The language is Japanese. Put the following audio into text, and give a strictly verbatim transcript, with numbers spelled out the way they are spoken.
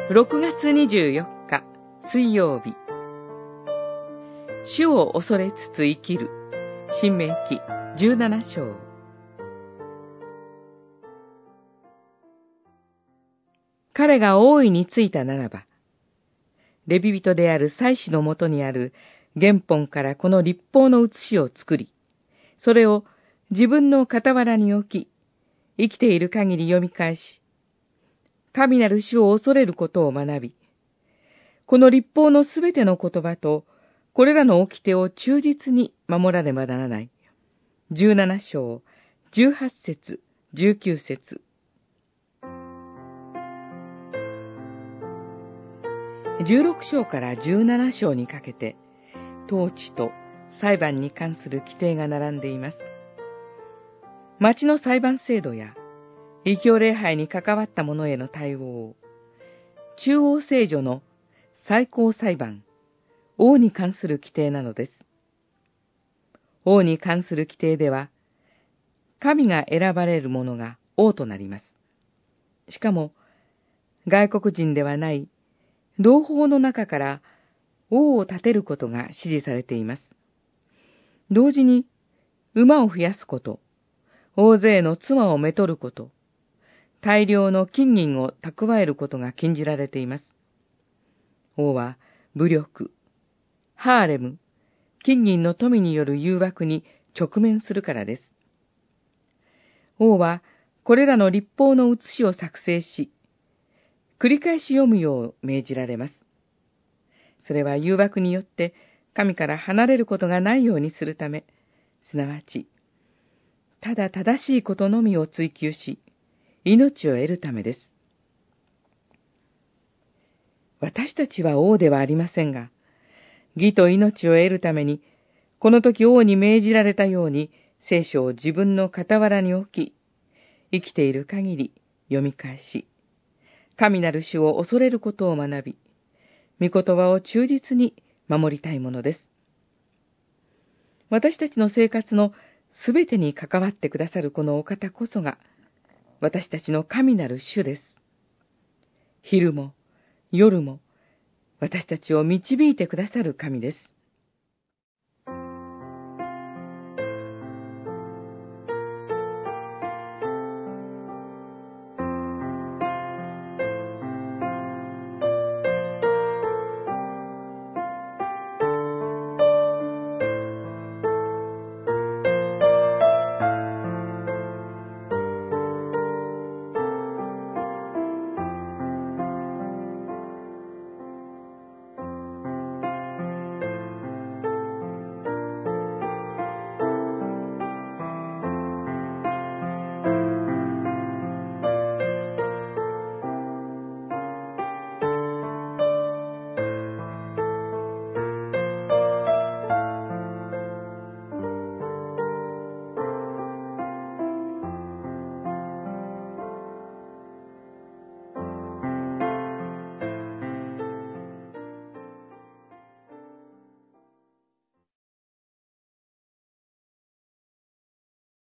ろくがつにじゅうよっか水曜日、主を恐れつつ生きる。申命記じゅうなな章。彼が王位についたならば、レビ人である祭司のもとにある原本からこの律法の写しを作り、それを自分の傍らに置き、生きている限り読み返し、神なる主を恐れることを学び、この律法のすべての言葉と、これらの掟を忠実に守らねばならない。じゅうなな章、じゅうはち節、じゅうきゅう節。じゅうろく章からじゅうなな章にかけて、統治と裁判に関する規定が並んでいます。町の裁判制度や、異教礼拝に関わった者への対応を、中央聖女の最高裁判、王に関する規定なのです。王に関する規定では、神が選ばれる者が王となります。しかも、外国人ではない同胞の中から王を立てることが指示されています。同時に、馬を増やすこと、大勢の妻をめとること、大量の金銀を蓄えることが禁じられています。王は武力、ハーレム、金銀の富による誘惑に直面するからです。王はこれらの律法の写しを作成し、繰り返し読むよう命じられます。それは誘惑によって神から離れることがないようにするため、すなわち、ただ正しいことのみを追求し、命を得るためです。私たちは王ではありませんが、義と命を得るために、この時王に命じられたように聖書を自分の傍らに置き、生きている限り読み返し、神なる主を恐れることを学び、御言葉を忠実に守りたいものです。私たちの生活のすべてに関わってくださるこのお方こそが、私たちの神なる主です。昼も夜も私たちを導いてくださる神です。